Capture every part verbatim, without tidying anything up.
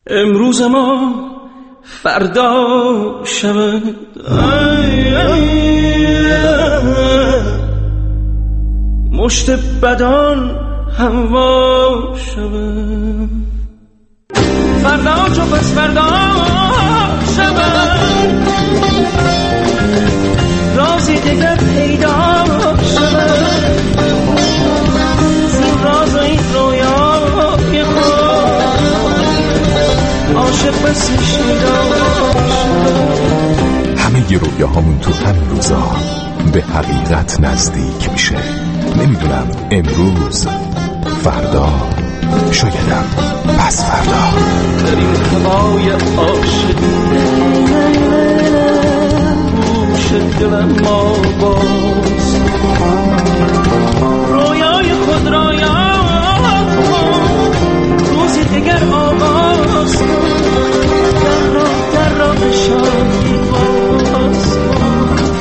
امروز ما فردا شود، مشت بدان هوا شود، فردا چو پس فردا شود، رازی دیگر پیدا شود، زین راز و این رویای خود عاشق بسی شیدا شود. همه ی رویاهامون تو همین روزا به حقیقت نزدیک میشه. نمیدونم امروز، فردا، شایدم پس فردا. در این هوای عاشقی گوش دلم ما باز، رویای خود را یاد کن، روزی دیگر آغاز کن، در راه در راه شادی باز کن.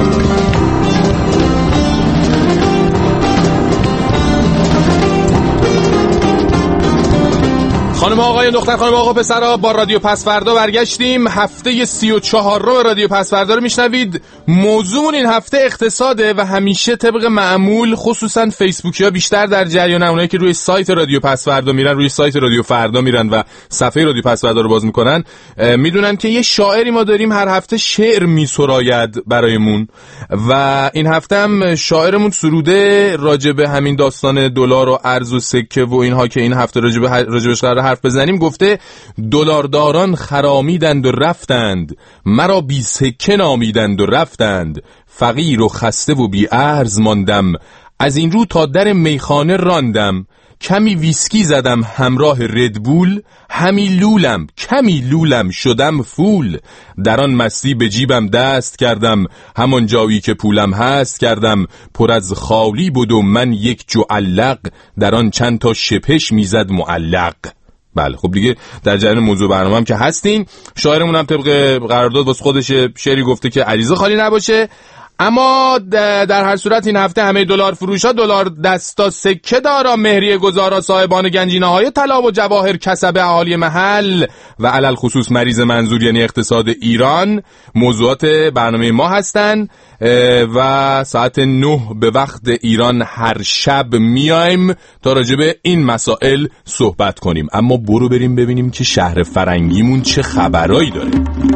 خانم آقای دختر خانم آقا پسرا، با رادیو پس فردا برگشتیم. هفته سی و چهار رو رادیو پس فردا رو میشنوید. موضوعمون این هفته اقتصاده و همیشه طبق معمول خصوصا فیسبوکی ها بیشتر در جریان، اونایی که روی سایت رادیو پس فردا میرن، روی سایت رادیو فردا میرن و صفحه رادیو پس فردا رو باز میکنن، میدونن که یه شاعری ما داریم هر هفته شعر میسراید برایمون و این هفته هم شاعرمون سروده راجب همین داستان دلار و ارز و سکه و اینها که این هفته راجب راجبش قرار حرف بزنیم. گفته دلارداران خرامیدند و رفتند، مرا بی سکه نامیدند و رفتند، فقیر و خسته و بی ارز ماندم، از این رو تا در میخانه راندم، کمی ویسکی زدم همراه ردبول، همی لولم کمی لولم شدم فول، در آن مستی به جیبم دست کردم، همان جایی که پولم هست کردم، پر از خالی بود و من یک جعلق، در آن چند تا شپش میزد معلق. بله خب دیگه در جریان موضوع برنامه هم که هستین. شاعرمون هم طبق قرارداد واسه خودش شعری گفته که عریضه خالی نباشه. اما در هر صورت این هفته همه دلار فروشا، دلار دستا، سکه دارا، مهریه گذارا، صاحبان گنجینه های طلا و جواهر، کسب اهالی محل و علل خصوص مریض منظور یعنی اقتصاد ایران موضوعات برنامه ما هستن و ساعت نه به وقت ایران هر شب میایم تا راجع به این مسائل صحبت کنیم. اما برو بریم ببینیم که شهر فرنگیمون چه خبرایی داره.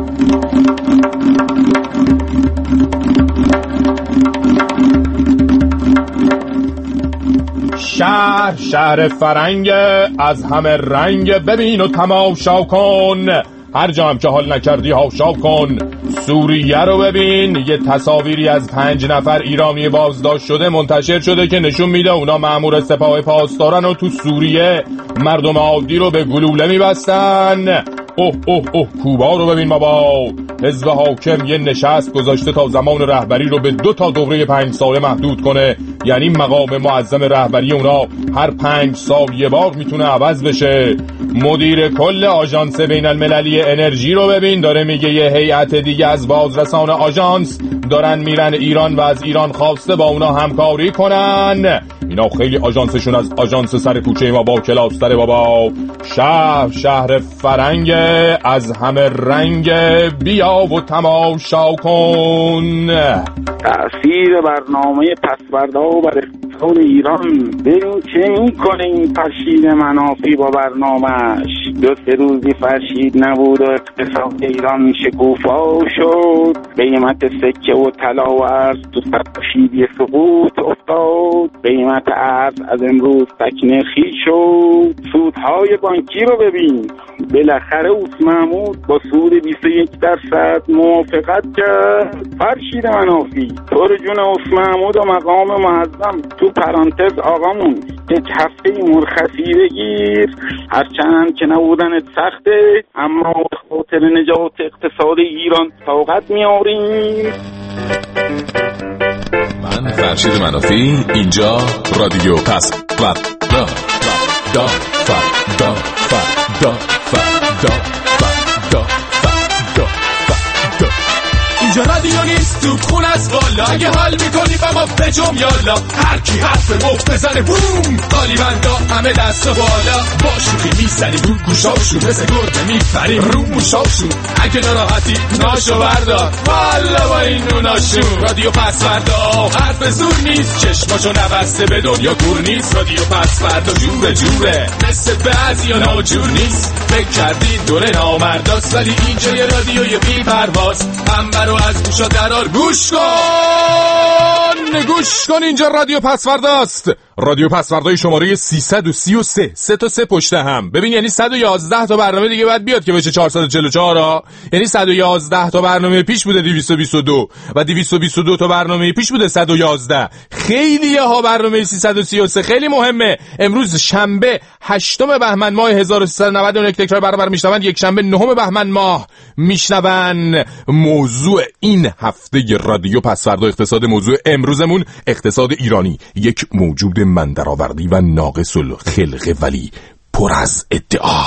شهر شهر فرنگ، از همه رنگ، ببین و تماشا کن، هر جا هم که حال نکردی هاشا کن. سوریه رو ببین، یه تصاویری از پنج نفر ایرانی بازداشت شده منتشر شده که نشون میده اونا مأمور سپاه پاسدارن و تو سوریه مردم عادی رو به گلوله میبستن. اوه اوه اوه کوبا رو ببین بابا، حزب حاکم یه نشست گذاشته تا زمان رهبری رو به دو تا دوره پنج ساله محدود کنه، یعنی مقام معظم رهبری اونا هر پنج سال یه بار میتونه عوض بشه. مدیر کل آژانس بین المللی انرژی رو ببین، داره میگه یه هیئت دیگه از بازرسان آژانس دارن میرن ایران و از ایران خواسته با اونا همکاری کنن. اینا خیلی آژانسشون از آژانس سر کوچه ما با کلاس داره بابا. شهر شهر فرنگ، از همه رنگ، بیا و تماشا کن. تأثیر برنامه پسوردا بر اقتصاد ایران، ببین چه میکنه این فرشید منافی با برنامهش. دو سه روزی فرشید نبود و اقتصاد ایران شکوفا شد، قیمت سکه و طلا و ارز تو فرشیدی سقوط افتاد، قیمت ارز از امروز تکنرخی شد. سودهای بانکی رو ببین، بالاخره اوس محمود با سود بیست و یک درصد موافقت کرد. فرشید منافی طور جون اوس محمود و مقام معظم تو پرانتز آقامون یک هفته مرخصی بگیر، هرچند که نبودنت سخته اما به خاطر نجات اقتصاد ایران طاقت میاریم. من فرشید منافی، اینجا رادیو پس فردا فردا فردا فردا فردا فردا فردا فردا. اینجا رادیو نیست تو خون از والا، اگه حال میکنی با ما بجم یالا، هر کی حرف مفت بزنه بوم، قالیبندا همه دست و بالا، با شوخی میزنیم رو گوشاشون، مثل گرده میپریم رو موشاشون، اگه ناراحتی ناشو بردار والا با این نوناشون. رادیو پسوردا حرف زور نیست، چشماشو نبسته به دنیا کور نیست، رادیو پسوردا جوره جوره مثل بعضی ها ناجور نیست، فکر کردی دوره نامرداست ولی اینجا یه رادیوی بی پرواز، پنبه رو از گوشا درار گوش کن گوش کن اینجا رادیو پسورداست. رادیو پسوردای شماره سیصد و سی و سه، سه تا سه پشت هم. ببین یعنی صد و یازده تا برنامه دیگه باید بیاد که بشه چهارصد و چهل و چهار ها. یعنی صد و یازده تا برنامه پیش بوده دویست و بیست و دو و دویست و بیست و دو تا برنامه پیش بوده صد و یازده. خیلی ها برنامه سیصد و سی و سه خیلی مهمه. امروز شنبه هشتم بهمن ماه هزار و سیصد و نود و نه، تکرار برابر میشنون یک شنبه نهم بهمن ماه میشنون. موضوع این هفته رادیو پسوردا اقتصاد، موضوع امروزمون اقتصاد ایرانی، یک موجود من درآوردی و ناقص الخلقه ولی پر از ادعا.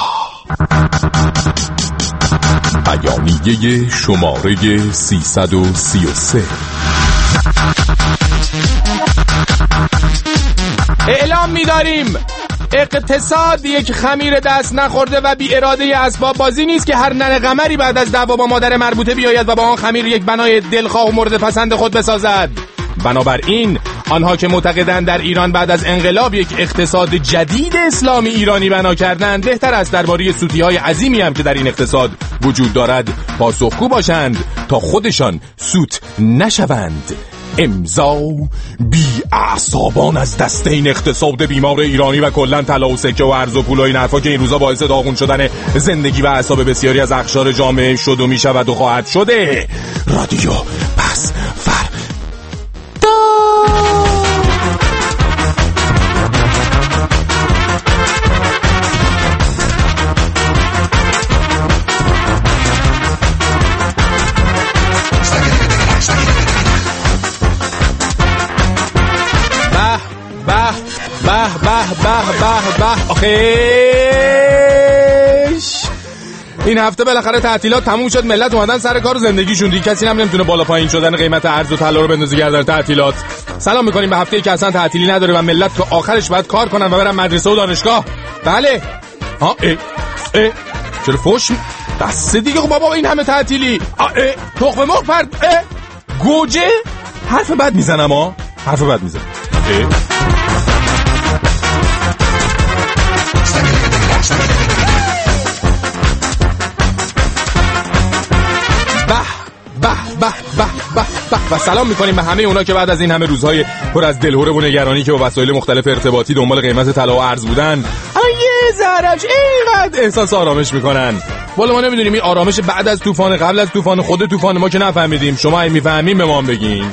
بیانیه شماره سیصد و سی و سه. اعلام می‌داریم اقتصاد یک خمیر دست نخورده و بی اراده اسباب بازی نیست که هر ننه قمری بعد از دعوا با مادر مربوطه بیاید و با آن خمیر یک بنای دلخواه و مورد پسند خود بسازد. بنابراین آنها که معتقدند در ایران بعد از انقلاب یک اقتصاد جدید اسلامی ایرانی بنا کردند، بهتر است درباره سوتی‌های عظیمی هم که در این اقتصاد وجود دارد پاسخگو باشند تا خودشان سوت نشوند. امضا بی اعصابان از دست این اقتصاد بیمار ایرانی و کلن طلا و سکه و ارز و پول و این حرفا که این روزا باعث داغون شدن زندگی و اعصاب بسیاری از اقشار جامعه شد و میشود و خواهد شده. رادیو پس فر به به به به آخیش این هفته بالاخره تعطیلات تموم شد، ملت اومدن سر کار و زندگیشون دیگه، کسی هم نمیتونه بالا پایین شدن قیمت ارز و طلا رو بندازه گردن تعطیلات. سلام میکنیم به هفته‌ای که اصلا تعطیلی نداره و ملت تو آخرش باید کار کنن و برن مدرسه و دانشگاه. بله ها اه اه چرا فوش دست دیگه بابا این همه تعطیلی اه تخم مرغ پرد اه گوجه حرف بد میزنم ها حرف بد میزنم اه به به به به به و سلام میکنیم به همه اونا که بعد از این همه روزهای پر از دلهوره و نگرانی که با وسایل مختلف ارتباطی دنبال قیمت طلا و ارز بودن، اما یه ذره‌اش اینقدر احساس آرامش میکنن. والا ما نمیدونیم این آرامش بعد از طوفان، قبل از طوفان، خود طوفان ما که نفهمیدیم. شما اگه میفهمین به ما بگین.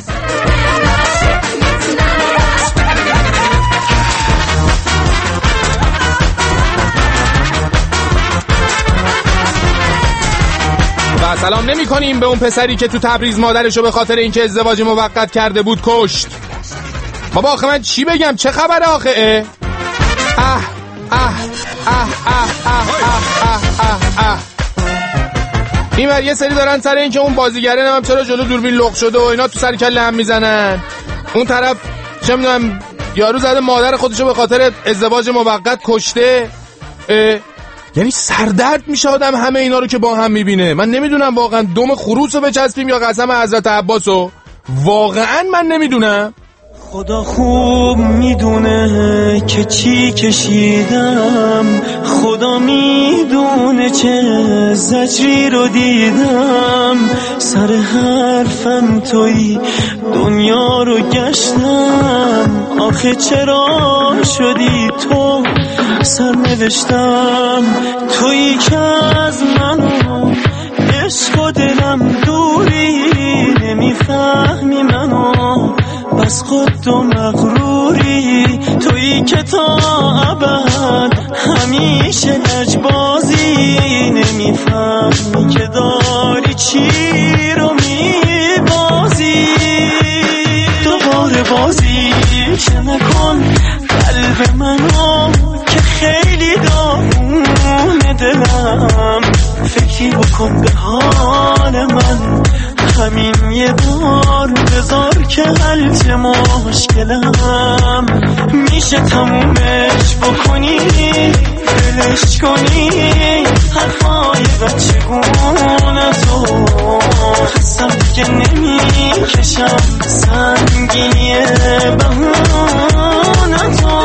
سلام نمی کنیم به اون پسری که تو تبریز مادرشو به خاطر اینکه ازدواج موقت کرده بود کشت. بابا آخه من چی بگم؟ چه خبره آخه؟ اه اه اه اه اه اه اه اه اه این ور یه سری دارن سر اینکه اون بازیگره نمیم چرا جلو دوربین لغ شده و اینا تو سر کله هم میزنن. اون طرف چه میدونم یارو زده مادر خودشو به خاطر ازدواج موقت کشته. یعنی سردرد میشه آدم همه اینا رو که با هم میبینه. من نمیدونم واقعا دم خروس رو بچسبیم یا قسم حضرت عباسو، واقعا من نمیدونم. خدا خوب میدونه که چی کشیدم، خدا میدونه چه زجری رو دیدم، سر حرفم توی دنیا رو گشتم، آخه چرا شدی تو سر نوشتم، تویی که از منو عشق و دلم دوری، نمیفهمی منو بس خود و مغروری، تویی که تا ابد همیشه لجبازی، نمیفهمی که داری چی رو میبازی، دوباره بازی که نکن قلب منو که خیلی داغونه دلم، فکری بکن به حال من همین یه بار بذار که حل مشکلم میشه تمومش بکنی دلش کنی حرفای بچگونه تو خستم دیگه نمیکشم سنگینیه بهونه تو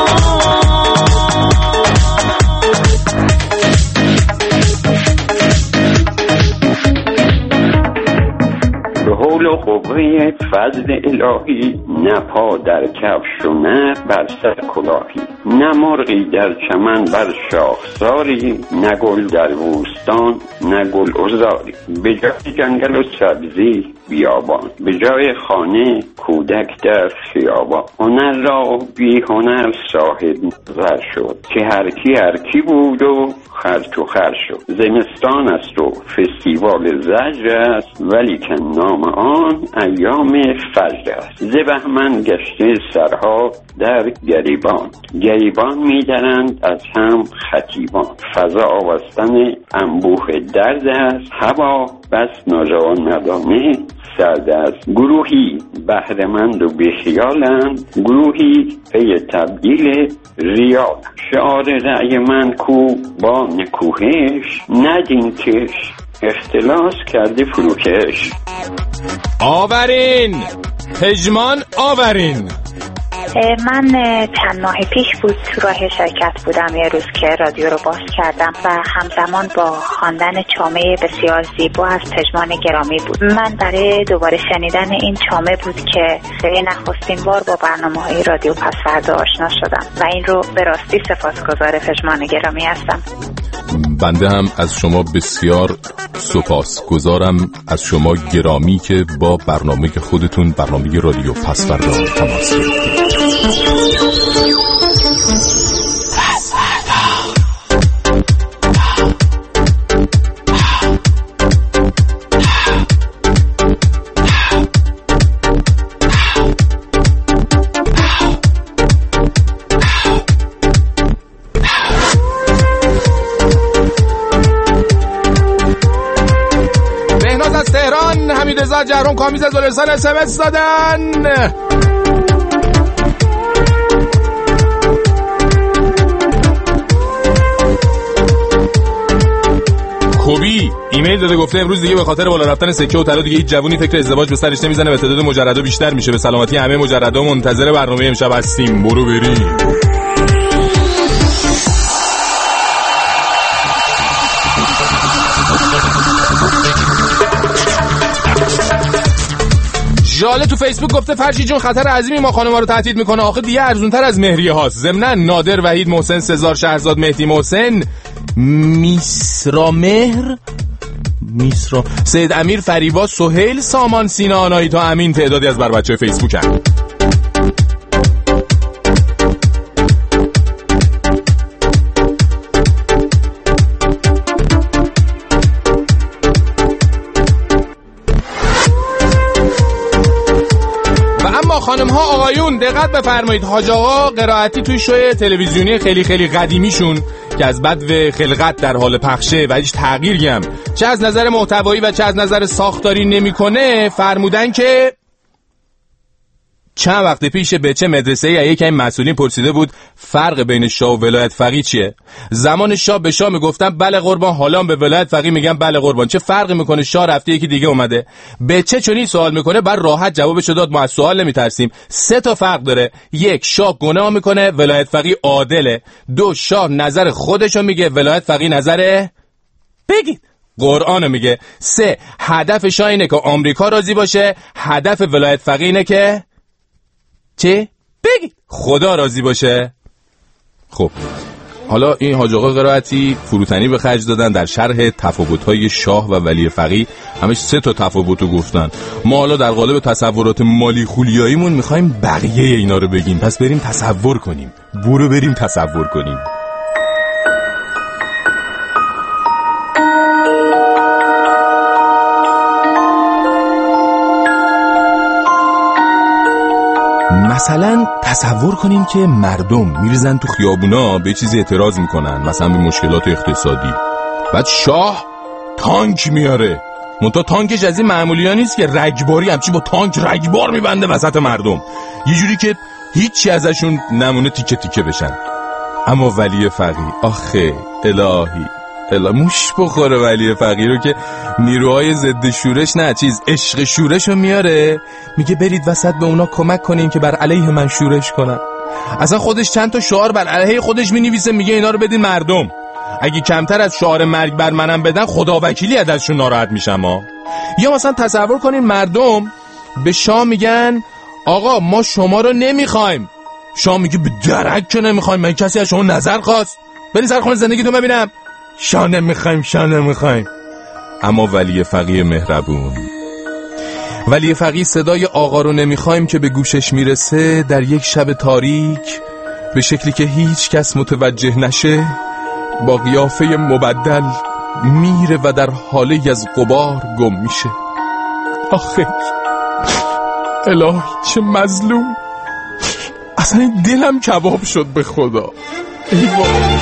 به حول و قوه فضل الهی نه پا در کفش و نه بر سر کلاهی نه مرغی در چمن بر شاخساری نه گل در بوستان نه گل عذاری به جای جنگل و سبزی بیابان به جای خانه کودک در خیابان هنر را بی هنر صاحب نظر شد که هر کی هر کی بود و خرج و خر شد زمستان است و فستیوال زجر است ولی که نام آن ایام فجر است ز بهمن گشته سرها در گریبان گریبان می‌درند از هم خطیبان فضا آوستن انبوه درد است هوا بس ناجوان مردانه سرد است گروهی بهره‌مند و بیخیالند گروهی پی تبدیل ریال شعار رأی من کو با نکوهش ندین کش اختلاس کرده فروکش آورین پژمان آورین من چند ماه پیش بود تو راه شرکت بودم یه روز که رادیو رو باز کردم و همزمان با خواندن چامه بسیار زیبا از پژمان گرامی بود. من برای دوباره شنیدن این چامه بود که برای نخستین بار با برنامه‌های رادیو پس‌فردا آشنا شدم و این رو به راستی سپاسگزار پژمان گرامی هستم. بنده هم از شما بسیار سپاسگزارم از شما گرامی که با برنامه خودتون برنامه رادیو پس‌فردا تماس گرفتید. بهناز از تهران، حمیدرضا جهرم کامیز از ولرسان اس ام اس دادن. کوبی ایمیل داده گفته امروز دیگه به خاطر بالا رفتن سکه و طلا دیگه هیچ جوونی فکر ازدواج به سرش نمیزنه و تعداد مجردا بیشتر میشه. به سلامتی همه مجردا منتظر برنامه امشب هستیم. برو بریم. جاله تو فیسبوک گفته فرشی جون خطر عظیمی ما خانم‌ها رو تهدید میکنه. آخه دیگه ارزونتر از مهریه هاست. ضمناً نادر وحید محسن سزار شهرزاد مهدی محسن میسرا مهر میسرا سید امیر فریبا سهیل سامان سینا آنایی تا امین تعدادی از بر بچه فیسبوک هم. خانم ها آقایون دقت بفرمایید. حاج آقا قرائتی توی شوی تلویزیونی خیلی خیلی قدیمیشون که از بدو خلقت در حال پخشه و هیچ تغییری هم چه از نظر محتوایی و چه از نظر ساختاری نمیکنه فرمودن که چند وقت پیش به چه مدرسه‌ای از یکی از مسئولین پرسیده بود فرق بین شاه و ولایت فقیه چیه؟ زمان شاه به شاه میگفتن بله قربان، حالا به ولایت فقیه میگن بله قربان. چه فرقی میکنه؟ شاه رفته یکی دیگه اومده. به چه چونی سوال میکنه بر راحت جوابشو داد. ما از سوال نمیترسیم. سه تا فرق داره. یک، شاه گناه میکنه، ولایت فقیه عادله. دو، شاه نظر خودشو میگه، ولایت فقیه نظر بگید قرآنو میگه. سه، هدف شاه اینه که آمریکا راضی باشه، هدف ولایت فقیه اینه که چه؟ بگی خدا راضی باشه. خب حالا این حاج آقا قرائتی فروتنی به خرج دادن در شرح تفاوت‌های شاه و ولی فقیه. همش سه تا تفاوتو گفتن. ما حالا در قالب تصورات مالی خولیاییمون میخوایم بقیه اینا رو بگیم. پس بریم تصور کنیم. برو بریم تصور کنیم. مثلا تصور کنیم که مردم میریزن تو خیابونا به چیزی اعتراض میکنن، مثلا به مشکلات اقتصادی. بعد شاه تانک میاره، منتها تانکش از این معمولی‌ها نیست که رگباری همچی با تانک رگبار میبنده وسط مردم، یه جوری که هیچی ازشون نمونه تیکه تیکه بشن. اما ولی فقیه آخه الهی الا موش بخوره ولی فقیه رو که نیروهای ضد شورش نه چیز عشق شورش رو میاره، میگه برید وسط به اونا کمک کنین که بر علیه من شورش کنن. اصلا خودش چند تا شعار بر علیه خودش مینویسه، میگه اینا رو بدین مردم، اگه کمتر از شعار مرگ بر منم بدن خدا وکیلی ازشون ناراحت میشم ها. یا مثلا تصور کنین مردم به شاه میگن آقا ما شما رو نمیخوایم، شاه میگه به درک که نمیخوایم، من کسی از شما نظر خواست، برین سر خونه زندگیتون ببینم. شاه نمیخوایم شاه نمیخوایم. اما ولی فقیه مهربون، ولی فقیه صدای آقا رو نمیخوایم که به گوشش میرسه در یک شب تاریک به شکلی که هیچ کس متوجه نشه با قیافه مبدل میره و در حاله از غبار گم میشه. آخه الهی چه مظلوم، اصلا دلم کباب شد به خدا. ای وای.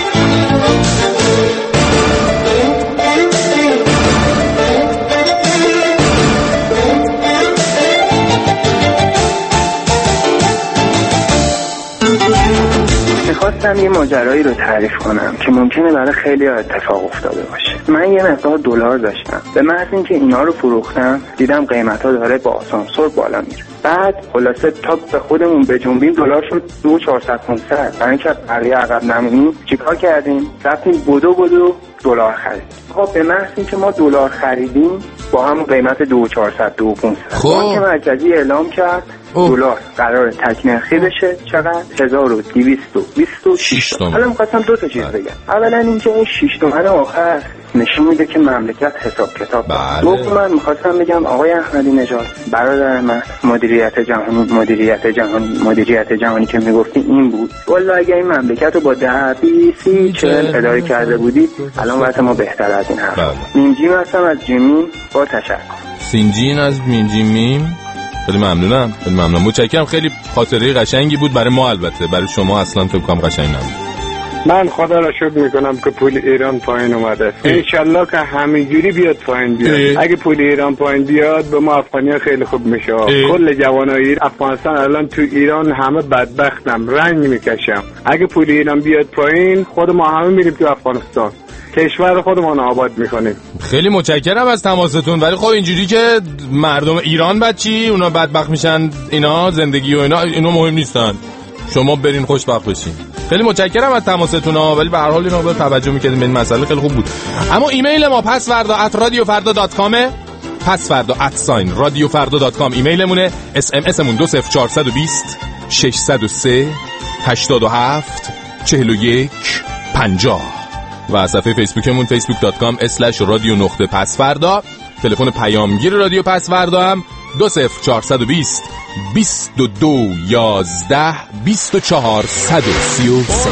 میخواستم یه ماجرایی رو تعریف کنم که ممکنه برای خیلی ها اتفاق افتاده باشه. من یه مقدار دلار داشتم، به محض اینکه اینا رو فروختم دیدم قیمت ها داره با آسانسور بالا میره. بعد خلاصه تا به خودمون بجنبیم دلار شد دو چهارصد پانصد. برای اینکه بقیه عقب نمونیم چیکار کردیم؟ رفتیم بدو بدو دلار خریدیم. خب به محض اینکه ما دلار خریدیم با هم قیمت دو چهارصد دو پانصد. بانک مرکزی اعلام کرد دلار قرار تک نرخی بشه چقدر؟ هزار و دویست و بیست و شش تومن. حالا می‌خواستم دو تا چیز بگم. اولا اینکه این شش تومن آخر نشون میده که مملکت حساب کتاب. دوما می‌خواستم بگم آقای احمدی نژاد برادر من، مدیریت جهانی مدیریت جهانی مدیریت جهانی که میگفتی این بود. والله اگه این مملکت رو با ده سی چهل اداره کرده بودی الان وضع ما بهتر از این حرف. مینجیم هستم از جیمین، با تشکر. سینجین از مینجیمیم. خیلی ممنونم، خیلی ممنونم، متشکرم. خیلی خاطره قشنگی بود برای ما، البته برای شما اصلا فکر کنم قشنگ نبود. من خدا را شکر میکنم که پول ایران پایین اومده. انشالله که همینجوری بیاد پایین بیاد. اه. اگه پول ایران پایین بیاد به ما افغانی‌ها خیلی خوب میشه. کل جوانای افغانستان الان تو ایران همه بدبختم، رنج میکشم. اگه پول ایران بیاد پایین خود ما همه میریم تو افغانستان، کشور خودمون آباد میکنیم. خیلی متشکرم از تماستون، ولی خب اینجوری که مردم ایران بچی اونا بدبخت میشن، اینا زندگی و اینا اینا مهم نیستن، شما برین خوشبخت بشین. خیلی متشکرم از تماستون ها، ولی به هر حال اینا به توجه میکردیم به این مسئله، خیلی خوب بود. اما ایمیل ما پسوردا ات رادیو فردا دات کام، پسوردا ات ساین رادیو فردا دات کام ایمیلمونه. اس ام اس مون دو صفر چهارصد و بیست ششصد و سه هشتاد و هفت چهل و یک پنجاه و صفحه فیسبوکمون فیسبوک دات کام اسلش رادیو نقطه پسوردا. تلفن پیامگیر رادیو پسوردا هم دو صفر چهارصد و بیست بیست و دو یازده بیست و چهار صد و سی و سه.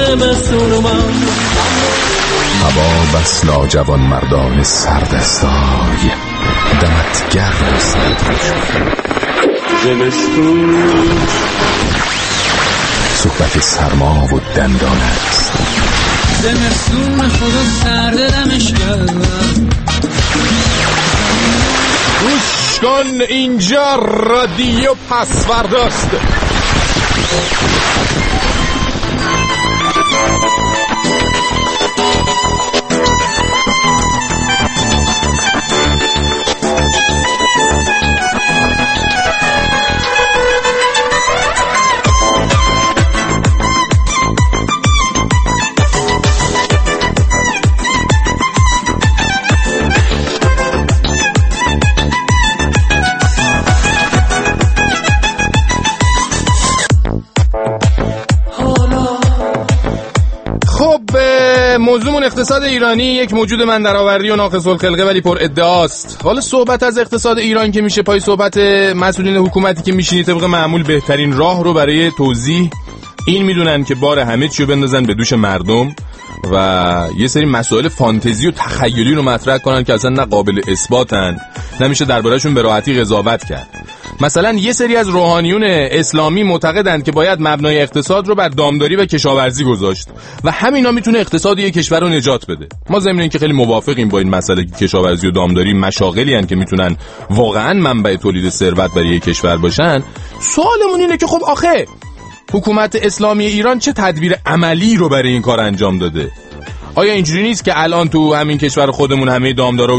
هوا بس لاجوان مردان سردستای دمت گرم زمستون، صحبت سرما و دندان است. زمستون خدا سرده دمش گرم. گوش کن اینجا رادیو پسورداست. موضوعمون اقتصاد ایرانی، یک موجود من درآوردی و ناقص الخلقه ولی پر ادعاست. حالا صحبت از اقتصاد ایران که میشه پای صحبت مسئولین حکومتی که میشینی طبق معمول بهترین راه رو برای توضیح این میدونن که بار همه چیو بندازن به دوش مردم و یه سری مسائل فانتزی و تخیلی رو مطرح کنن که اصلا نه قابل اثباتن، نمیشه درباره‌شون به راحتی قضاوت کرد. مثلا یه سری از روحانیون اسلامی معتقدند که باید مبنای اقتصاد رو بر دامداری و کشاورزی گذاشت و همینا میتونه اقتصاد یک کشور رو نجات بده. ما ضمن اینکه خیلی موافقیم با این مسئله که کشاورزی و دامداری مشاغلی ان که میتونن واقعا منبع تولید ثروت برای یک کشور باشن، سوالمون اینه که خب آخه حکومت اسلامی ایران چه تدبیر عملی رو برای این کار انجام داده؟ آیا اینجوری نیست که الان تو همین کشور خودمون همه دامدارا